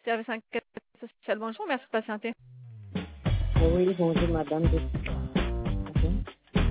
service enquête sociale. Bonjour, merci de patienter. Oui, bonjour madame. Mhm.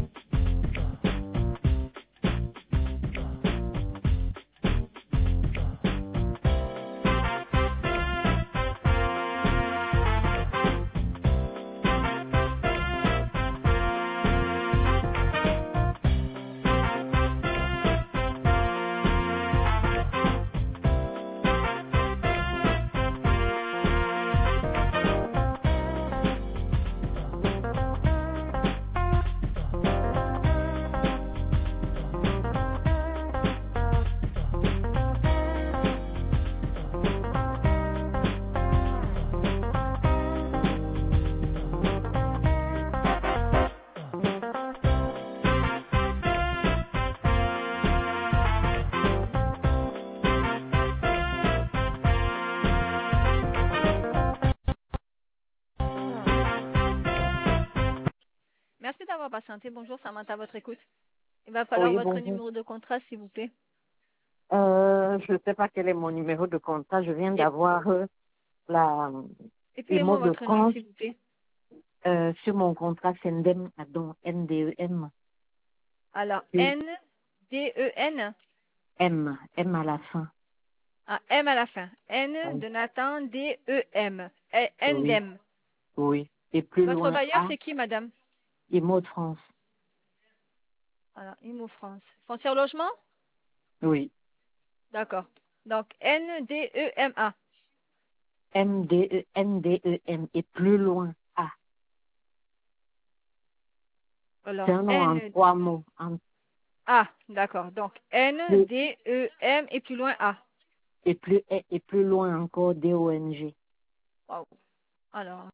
Merci d'avoir patienté. Bonjour, Samantha, à votre écoute. Il va falloir Oui, votre bonjour. numéro de contrat, s'il vous plaît. Je ne sais pas quel est mon numéro de contrat. Je viens Et d'avoir la le mot Appelez-moi de votre nom, compte s'il vous plaît. sur mon contrat Sendem Adon NDEM. Alors, Puis N-D-E-N. M à la fin. Ah, M à la fin. N Oui, de Nathan, D-E-M. oui, N-D-E-M. oui. Et plus Votre loin bailleur, A, c'est qui, madame? IMO de France. Alors, Imo France. Foncière logement? Oui. D'accord. Donc, N-D-E-M-A. NDEM et plus loin A. C'est Alors, un nom en N, 3 mots. A. D'accord. Donc, Plus, N-D-E-M et plus loin A. et plus loin encore DONG. Wow. Alors,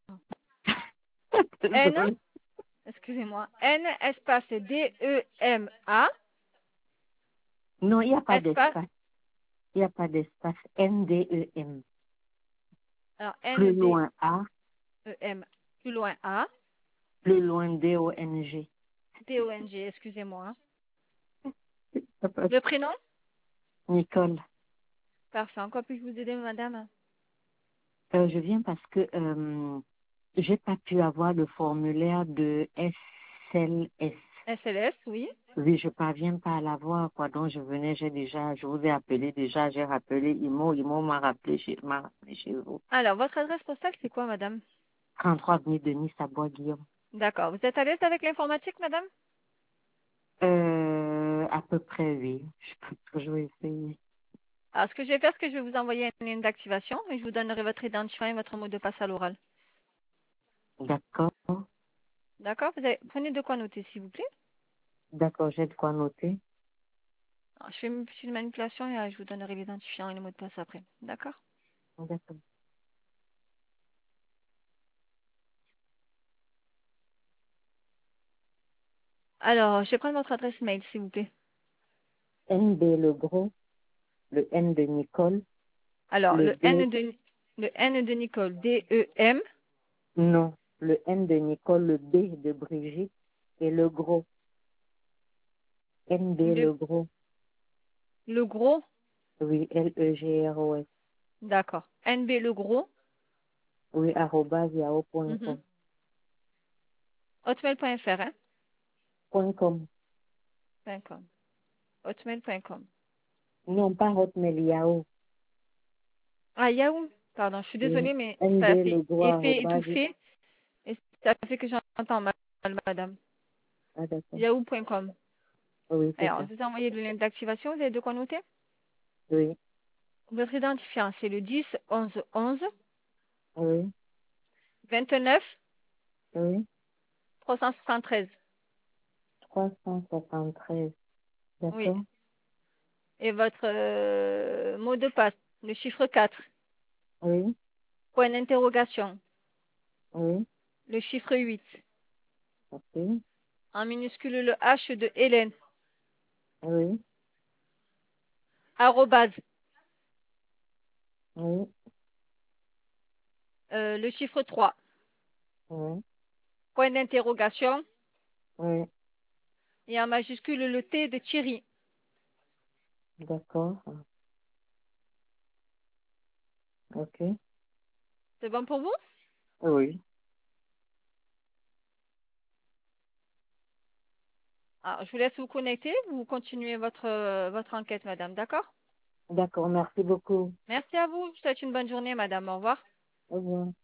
N, Désolée. excusez-moi, N espace D-E-M-A, Non, il n'y a pas espace, d'espace. Il n'y a pas d'espace. NDEM. alors Plus loin A, N-D-E-M, plus loin A, plus loin DONG. D-O-N-G, excusez-moi. Ça passe. Le prénom? Nicole, Parfait. En quoi puis-je vous aider, madame? je viens parce que j'ai pas pu avoir le formulaire de SLS. SLS, oui. Oui, je parviens pas à l'avoir, quoi. Donc je venais, je vous ai appelé déjà, j'ai rappelé IMO m'a rappelé chez vous. Alors, votre adresse postale, c'est quoi, madame? 33 avenue Denis à Bois-Guillaume. D'accord. Vous êtes à l'aise avec l'informatique, madame? À peu près, oui. Je peux toujours essayer. Alors, ce que je vais faire, c'est que je vais vous envoyer une ligne d'activation et je vous donnerai votre identifiant et votre mot de passe à l'oral. D'accord. D'accord? Prenez de quoi noter, s'il vous plaît. D'accord, j'ai de quoi noter. Alors, je fais une petite manipulation et je vous donnerai l'identifiant et le mot de passe après. D'accord? D'accord. Alors, je vais prendre votre adresse mail, s'il vous plaît. NB le gros, le N de Nicole, Alors, le B, Le N de Nicole, D-E-M, non, le N de Nicole, le B de Brigitte et le gros, NB le, le gros, le gros, oui, LEGROS, d'accord. NB le gros, oui, arobase yahoo.com. hotmail.fr, hein? .com. .com. Hotmail.com. Non, pas Hotmail, Yahoo. Ah, Yahoo. Pardon, je suis Oui, désolée, mais NB ça le fait gros, effet arobase, étouffé et ça fait que j'entends mal, madame. ah d'accord, Yahoo.com. oui, c'est Alors, ça, je vous ai envoyé le lien d'activation, vous avez de quoi noter? oui, Votre identifiant, c'est le 10 11 11 oui, 29 oui, 373. 373, Oui. d'accord, Et votre mot de passe, le chiffre 4, oui, point d'interrogation, oui, le chiffre 8, ok, en minuscule le H de Hélène, oui, arrobase, oui, le chiffre 3, oui, point d'interrogation, oui, et en majuscule le T de Thierry. d'accord, ok. C'est bon pour vous? Oui. Je vous laisse vous connecter. Vous continuez votre enquête, madame. D'accord? D'accord, merci beaucoup. Merci à vous. Je vous souhaite une bonne journée, madame. Au revoir. Au revoir.